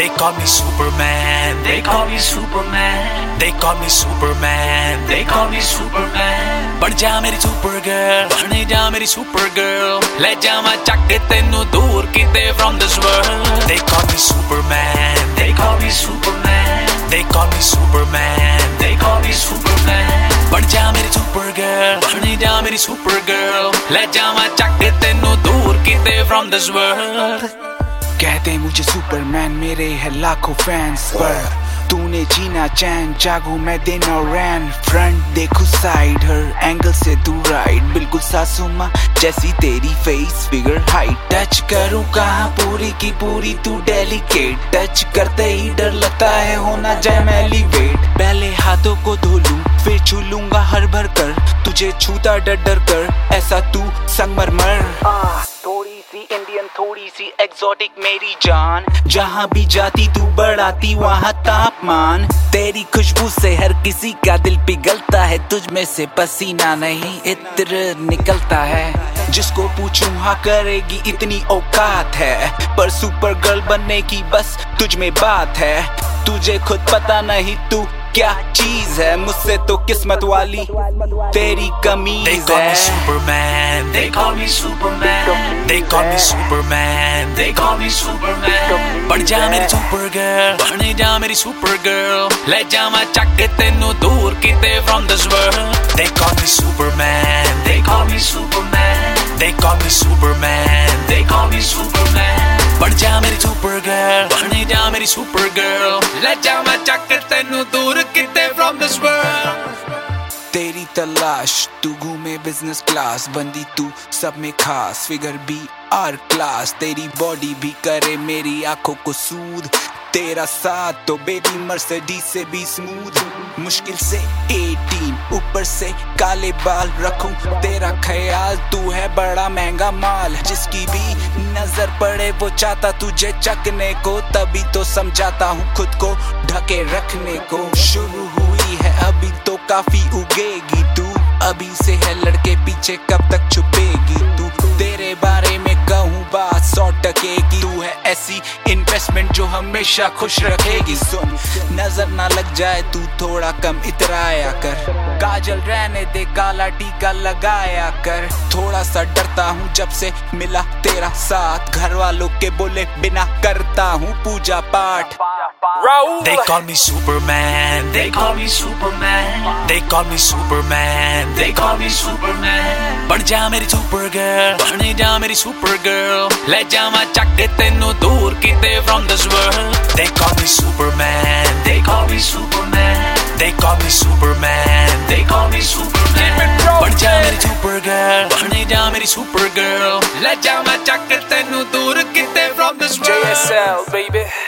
They call me Superman. They call me Superman. They call me Superman. They call me Superman. बन जा मेरी super girl, बन जा मेरी super girl. ले जा मैं चक के तेनू दूर किते from this world. They call me Superman. They call me Superman. They call me Superman. They call me Superman. बन जा मेरी super girl, बन जा मेरी super girl. ले जा मैं चक के तेनू दूर किते from this world. कहते मुझे सुपरमैन, मेरे है लाखों फैंस, पर तूने जीना चैन, जागू मैं दिन और रैन. फ्रंट देखू साइड, हर एंगल से तू राइट, बिल्कुल सासू माँ जैसी तेरी फेस फिगर हाइट. टच करूँ कहाँ पूरी की पूरी तू डेलिकेट, टच करते ही डर लगता है होना जाए मैं एलिवेट. पहले हाथों को धो लूं फिर छू लूंगा हर भर कर, तुझे छूता डर डर कर ऐसा तू संगमरमर. थोड़ी सी इंडियन थोड़ी सी एग्जॉटिक मेरी जान, जहाँ भी जाती तू बढ़ाती वहाँ तापमान. तेरी खुशबू से हर किसी का दिल पिघलता है, तुझ में से पसीना नहीं इत्र निकलता है. जिसको पूछूं हाँ करेगी इतनी औकात है, पर सुपर गर्ल बनने की बस तुझ में बात है. तुझे खुद पता नहीं तू क्या चीज है, मुझसे तो किस्मत वाली तेरी कमीज है. They call me Superman. They call me Superman. They call me Superman. They call me Superman. बन जा मेरी super girl, बन जा मेरी super girl. ले जा मैं चक के तेनू दूर किते from this world. They call me Superman. They call me Superman. They call me Superman. They call me Superman. बन जा मेरी super girl, बन जा मेरी super girl. ले जा मैं चक के तेनू दूर किते from this world. तेरी तलाश तू घूमे बिजनेस क्लास, बंदी तू सब में खास, फिगर भी आर क्लास. तेरी बॉडी भी करे मेरी आंखों को सूद, तेरा साथ तो बेबी मर्सिडीज से भी स्मूथ. मुश्किल से 18 ऊपर से काले बाल रखूं तेरा ख्याल, तू है बड़ा महंगा माल. जिसकी भी नजर पड़े वो चाहता तुझे चकने को, तभी तो समझाता हूँ खुद को ढके रखने को. शुरू हुई है अभी तो काफी उगेगी तू, अभी से है लड़के पीछे कब तक छुपेगी तू. तेरे बारे में कहूँ बात 100% की, तू है ऐसी इन्वेस्टमेंट जो हमेशा खुश रखेगी. सुन नजर ना लग जाए तू थोड़ा कम इतराया कर, काजल रहने दे काला टीका लगाया कर. थोड़ा सा डरता हूँ जब से मिला तेरा साथ, घर वालों के बोले बिना करता हूँ पूजा पाठ. They call me Superman. They call me Superman. They call me Superman. They call me Superman. बन जा मेरी super girl, बन जा मेरी super girl. ले जा मैं चक के तेनू दूर किते from this world. They call me Superman. They call me Superman. They call me Superman. They call me Superman. बन जा मेरी super girl, बन जा मेरी super girl. ले जा मैं चक के तेनू दूर किते from this world. JSL baby.